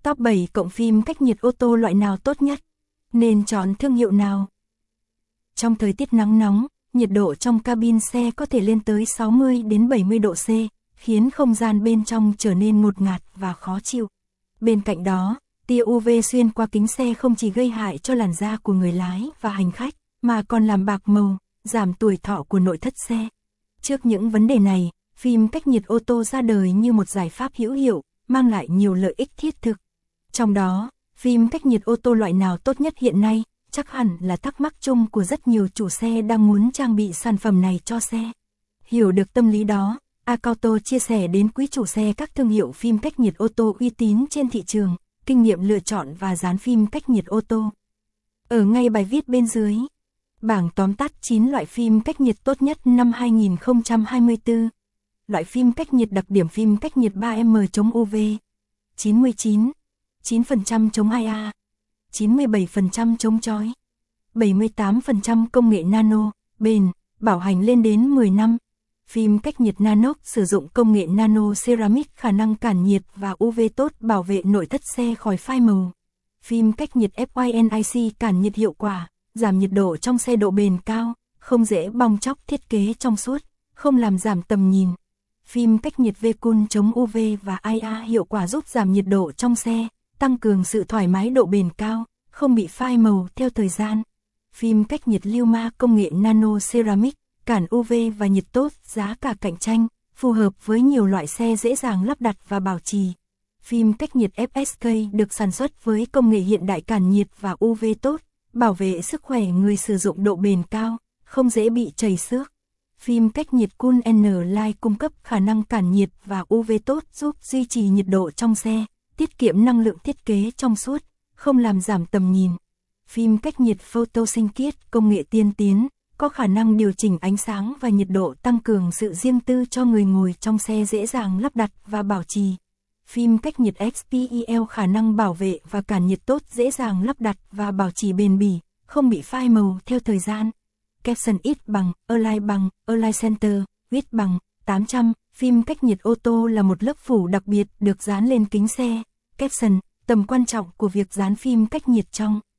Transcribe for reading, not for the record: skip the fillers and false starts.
Top 7 cộng phim cách nhiệt ô tô loại nào tốt nhất? Nên chọn thương hiệu nào? Trong thời tiết nắng nóng, nhiệt độ trong cabin xe có thể lên tới 60 đến 70 độ C, khiến không gian bên trong trở nên ngột ngạt và khó chịu. Bên cạnh đó, tia UV xuyên qua kính xe không chỉ gây hại cho làn da của người lái và hành khách, mà còn làm bạc màu, giảm tuổi thọ của nội thất xe. Trước những vấn đề này, phim cách nhiệt ô tô ra đời như một giải pháp hữu hiệu, mang lại nhiều lợi ích thiết thực. Trong đó, phim cách nhiệt ô tô loại nào tốt nhất hiện nay, chắc hẳn là thắc mắc chung của rất nhiều chủ xe đang muốn trang bị sản phẩm này cho xe. Hiểu được tâm lý đó, Acauto chia sẻ đến quý chủ xe các thương hiệu phim cách nhiệt ô tô uy tín trên thị trường, kinh nghiệm lựa chọn và dán phim cách nhiệt ô tô. Ở ngay bài viết bên dưới, bảng tóm tắt 9 loại phim cách nhiệt tốt nhất năm 2024. Loại phim cách nhiệt đặc điểm phim cách nhiệt 3M chống UV 99, 9% chống IA, 97% chống chói, 78% công nghệ nano, bền, bảo hành lên đến 10 năm. Phim cách nhiệt Nanox sử dụng công nghệ nano ceramic khả năng cản nhiệt và UV tốt bảo vệ nội thất xe khỏi phai màu. Phim cách nhiệt FYNIC cản nhiệt hiệu quả, giảm nhiệt độ trong xe độ bền cao, không dễ bong tróc thiết kế trong suốt, không làm giảm tầm nhìn. Phim cách nhiệt V-Cool chống UV và IA hiệu quả giúp giảm nhiệt độ trong xe, tăng cường sự thoải mái độ bền cao, không bị phai màu theo thời gian. Phim cách nhiệt Lyuma công nghệ nano ceramic, cản UV và nhiệt tốt, giá cả cạnh tranh, phù hợp với nhiều loại xe dễ dàng lắp đặt và bảo trì. Phim cách nhiệt FSK được sản xuất với công nghệ hiện đại cản nhiệt và UV tốt, bảo vệ sức khỏe người sử dụng độ bền cao, không dễ bị trầy xước. Phim cách nhiệt Cool N Line cung cấp khả năng cản nhiệt và UV tốt giúp duy trì nhiệt độ trong xe, tiết kiệm năng lượng thiết kế trong suốt, không làm giảm tầm nhìn. Phim cách nhiệt Photosync công nghệ tiên tiến, có khả năng điều chỉnh ánh sáng và nhiệt độ tăng cường sự riêng tư cho người ngồi trong xe dễ dàng lắp đặt và bảo trì. Phim cách nhiệt XPEL khả năng bảo vệ và cản nhiệt tốt dễ dàng lắp đặt và bảo trì bền bỉ, không bị phai màu theo thời gian. Capson ít bằng, Align Center, width bằng, 800. Phim cách nhiệt ô tô là một lớp phủ đặc biệt được dán lên kính xe. Capson, tầm quan trọng của việc dán phim cách nhiệt trong